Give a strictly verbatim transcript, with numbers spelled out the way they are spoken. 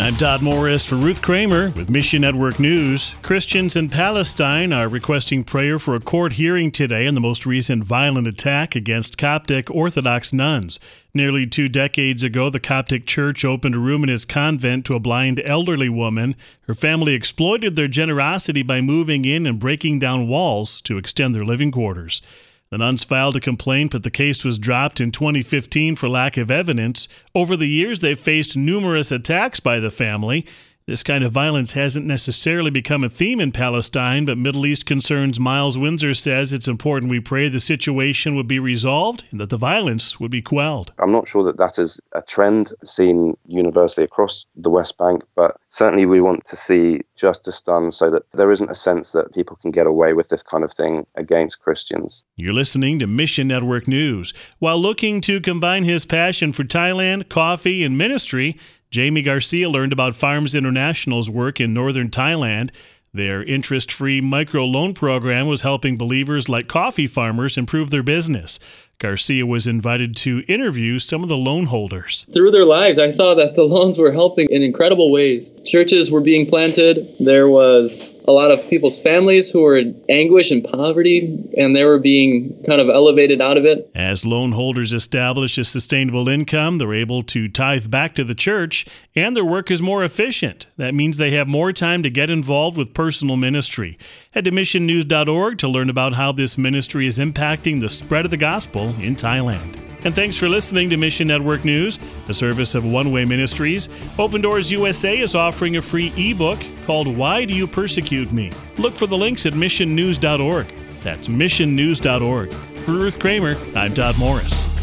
I'm Todd Morris for Ruth Kramer with Mission Network News. Christians in Palestine are requesting prayer for a court hearing today on the most recent violent attack against Coptic Orthodox nuns. Nearly two decades ago, the Coptic Church opened a room in its convent to a blind elderly woman. Her family exploited their generosity by moving in and breaking down walls to extend their living quarters. The nuns filed a complaint, but the case was dropped in twenty fifteen for lack of evidence. Over the years, they've faced numerous attacks by the family. This kind of violence hasn't necessarily become a theme in Palestine, but Middle East Concerns Miles Windsor says it's important we pray the situation would be resolved and that the violence would be quelled. I'm not sure that that is a trend seen universally across the West Bank, but certainly we want to see justice done so that there isn't a sense that people can get away with this kind of thing against Christians. You're listening to Mission Network News. While looking to combine his passion for Thailand, coffee, and ministry, Jamie Garcia learned about Farms International's work in northern Thailand. Their interest-free microloan program was helping believers like coffee farmers improve their business. Garcia was invited to interview some of the loan holders. Through their lives, I saw that the loans were helping in incredible ways. Churches were being planted. There was a lot of people's families who were in anguish and poverty, and they were being kind of elevated out of it. As loan holders establish a sustainable income, they're able to tithe back to the church, and their work is more efficient. That means they have more time to get involved with personal ministry. Head to mission news dot org to learn about how this ministry is impacting the spread of the gospel in Thailand. And thanks for listening to Mission Network News, a service of One Way Ministries. Open Doors U S A is offering a free ebook called Why Do You Persecute Me? Look for the links at mission news dot org. That's mission news dot org. For Ruth Kramer, I'm Todd Morris.